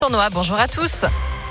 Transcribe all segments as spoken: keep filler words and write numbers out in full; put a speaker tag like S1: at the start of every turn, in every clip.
S1: Noah, bonjour à tous.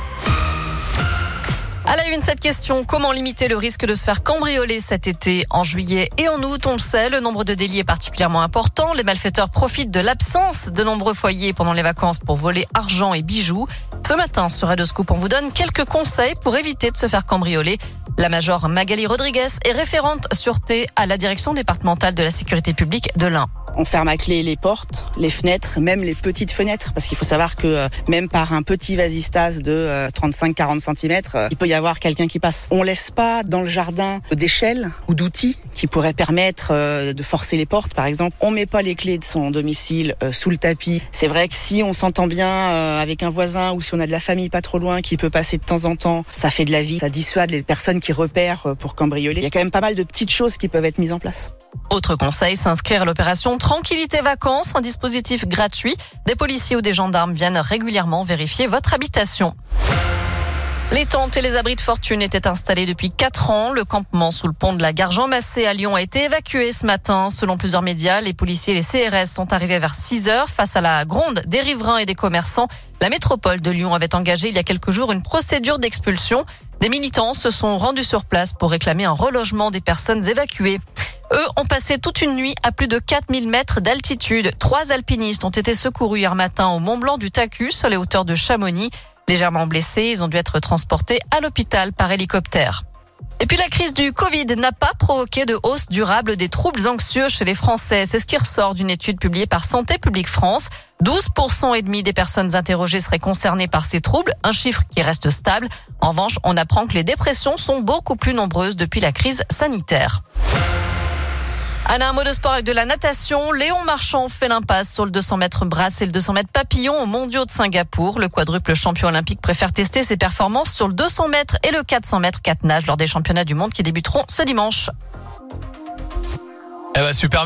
S1: À la une, cette question, comment limiter le risque de se faire cambrioler cet été? En juillet et en août, on le sait, le nombre de délits est particulièrement important. Les malfaiteurs profitent de l'absence de nombreux foyers pendant les vacances pour voler argent et bijoux. Ce matin, sur Radio Scoop, on vous donne quelques conseils pour éviter de se faire cambrioler. La major Magali Rodriguez est référente sûreté à la direction départementale de la sécurité publique de l'Ain.
S2: On ferme à clé les portes, les fenêtres, même les petites fenêtres, parce qu'il faut savoir que euh, même par un petit vasistas de euh, trente-cinq à quarante centimètres, euh, il peut y avoir quelqu'un qui passe. On laisse pas dans le jardin d'échelles ou d'outils qui pourraient permettre euh, de forcer les portes, par exemple. On met pas les clés de son domicile euh, sous le tapis. C'est vrai que si on s'entend bien euh, avec un voisin ou si on a de la famille pas trop loin qui peut passer de temps en temps, ça fait de la vie, ça dissuade les personnes qui repèrent euh, pour cambrioler. Il y a quand même pas mal de petites choses qui peuvent être mises en place.
S1: Autre conseil, s'inscrire à l'opération Tranquillité Vacances, un dispositif gratuit. Des policiers ou des gendarmes viennent régulièrement vérifier votre habitation. Les tentes et les abris de fortune étaient installés depuis quatre ans. Le campement sous le pont de la gare Jean-Massé à Lyon a été évacué ce matin. Selon plusieurs médias, les policiers et les C R S sont arrivés vers six heures face à la gronde des riverains et des commerçants. La métropole de Lyon avait engagé il y a quelques jours une procédure d'expulsion. Des militants se sont rendus sur place pour réclamer un relogement des personnes évacuées. Eux ont passé toute une nuit à plus de quatre mille mètres d'altitude. Trois alpinistes ont été secourus hier matin au Mont Blanc du Tacus, sur les hauteurs de Chamonix. Légèrement blessés, ils ont dû être transportés à l'hôpital par hélicoptère. Et puis la crise du Covid n'a pas provoqué de hausse durable des troubles anxieux chez les Français. C'est ce qui ressort d'une étude publiée par Santé publique France. douze pour cent et demi des personnes interrogées seraient concernées par ces troubles, un chiffre qui reste stable. En revanche, on apprend que les dépressions sont beaucoup plus nombreuses depuis la crise sanitaire. Anna, un mot de sport avec de la natation. Léon Marchand fait l'impasse sur le deux cents mètres brasse et le deux cents mètres papillon aux mondiaux de Singapour. Le quadruple champion olympique préfère tester ses performances sur le deux cents mètres et le quatre cents mètres quatre nages lors des championnats du monde qui débuteront ce dimanche.
S3: Eh ben super.